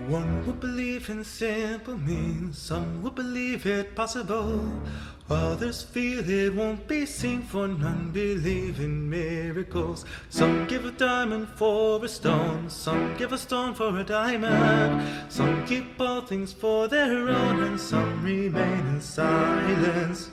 One would believe in simple means, some would believe it possible. Others feel it won't be seen, for none believe in miracles. Some give a diamond for a stone, some give a stone for a diamond. Some keep all things for their own, and some remain in silence.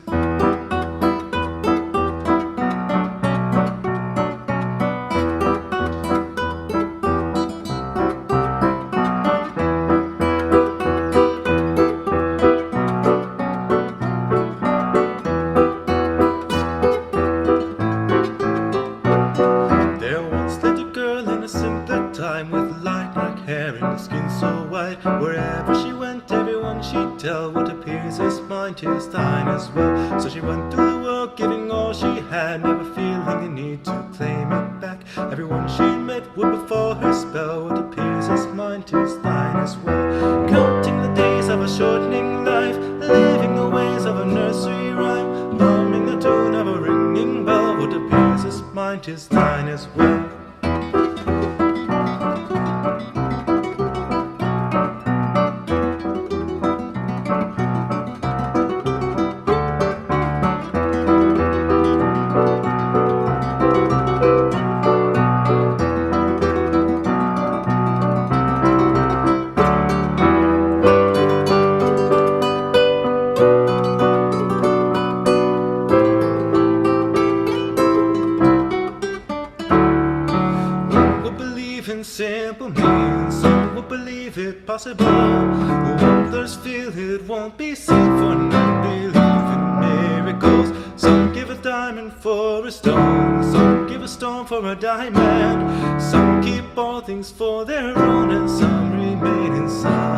With light-black hair and the skin so white, wherever she went, everyone she'd tell what appears as mine is thine as well. So she went through the world, giving all she had, never feeling the need to claim it back. Everyone she met would before her spell what appears as mine is thine as well. Counting the days of a shortening life, living the ways of a nursery rhyme, humming the tune of a ringing bell, what appears as mine is thine as well. In simple means, some will believe it possible. Others feel it won't be seen, for none believe in miracles. Some give a diamond for a stone, some give a stone for a diamond. Some keep all things for their own, and some remain in silence.